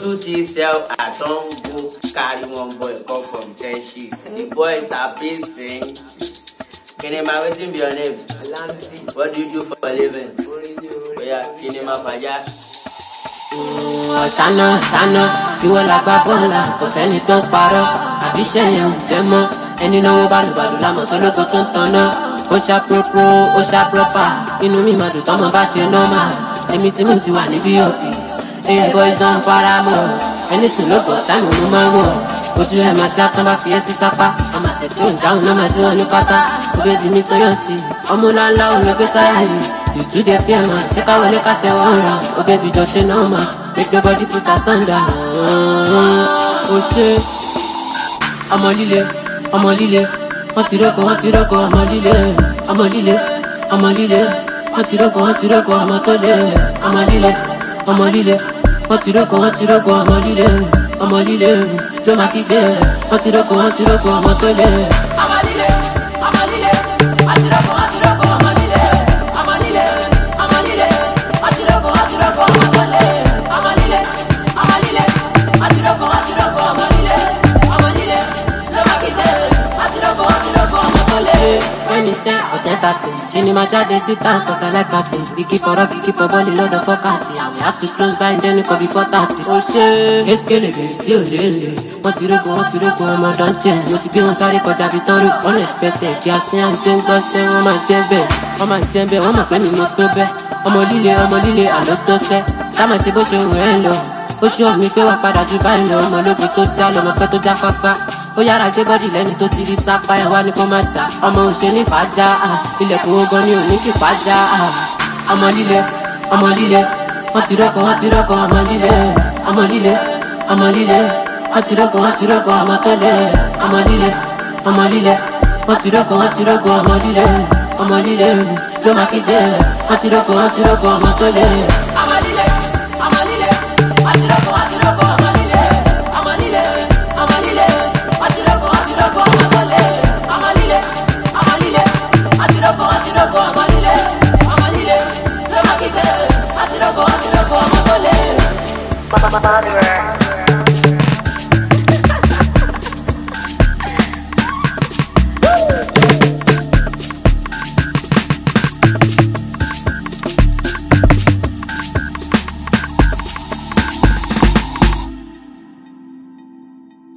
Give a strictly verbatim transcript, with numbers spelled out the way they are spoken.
hustle till sell I don't go carry one boy come from Chelsea. The boys are pacing. Kinema, wetin be your name? Alamsi. What do you do for a living? Oya, Kinema Faja. Sana sana, ìwọ làgbà bọ́ọ̀là, kò sẹ́ni tó ń parọ́, àbí ṣẹ́yìn ò jẹ́ mọ́. Ẹni náwó bàlùbàlù lámọ̀ sọ́lọ́kọ̀ tó ń tanná. Ó ṣá propro, ó ṣá proper, inú mi máa dùn tọ́mọ bá ṣe nọ́mà. Èmi tí mo ti wà níbí òbí, èyí boys don para mọ́. Ẹni sùn ló gbọ́ táìmù ló máa wọ̀. Ojú ẹ̀ máa já tán bá fi ẹ́ sí sápá. Ọmọ àṣẹ tí ò ń jáwọ́ náà máa tí wọ́n ní pátá. Òbẹ́bí mi tó yọ̀ sí, ọmọ ńláńlá òun ló gbé sáyà yìí. You do the fear man, check out when you can say one round. Oh baby, just say no man, make the body put us under. Oh shit, I'm a lile, I'm a lile. Want to rock, want to rock, I'm a lile, I'm a lile, I'm a lile. Want to rock, want to rock, I'm a tole, I'm a lile, I'm a lile. Want to rock, want to rock, I'm a lile, I'm a lile. Don't make it bad. Want to rock, want to rock, I'm a tole, I'm a lile, I'm a lile. Want to rock, want to rock, I'm a lile. Cinema jáde síta, cause I like party. We keep on rock, keep on ball, lot of fuckati. And we have to close by and then it could be four thirty. Oh shit, eskelebe, tí ò lè lè. Wọ́n ti rógo, wọ́n ti rógo, ọmọ dọ́ntẹ̀. Mo ti bí wọn sáré kọjá bí tán rò. Unexpected, jí àsín àti ń gbọ́sẹ̀. Wọ́n máa jẹ́ bẹ́ẹ̀, wọ́n máa jẹ́ bẹ́ẹ̀. Wọ́n mọ̀ pé mi mo tó bẹ́ẹ̀. Ọmọ líle, ọmọ líle, àlọ́ tó sẹ́. Sáma ṣe bó ṣe wù ẹ́ lọ. Ó ṣọ́ mi pé wà padà ju báyìí lọ. Ọmọ ológun tó já lọmọ pẹ́ tó já fáfá. Ó yára gbé bọ́dì lẹ́ni tó ti rí sápá ẹ̀ wá ní kó má jà. Ọmọ òṣè ní fàájà, ilẹ̀kùn ogan ni òní kì fàájà. Ọmọ líle, ọmọ líle, wọ́n ti rọ́kọ̀, wọ́n ti rọ́kọ̀, ọmọ líle, ọmọ líle, ọmọ líle, wọ́n ti rọ́kọ̀, wọ́n ti rọ́kọ̀, ọmọ tó lé. Ọmọ líle, ọmọ líle, wọ́n ti rọ́kọ̀, wọ́n ti rọ́kọ̀, ọmọ líle, ọmọ líle, ló máa kí dé. Wọ́n ti rọ́kọ̀, wọ́n ti rọ́kọ̀, ọmọ tó lé.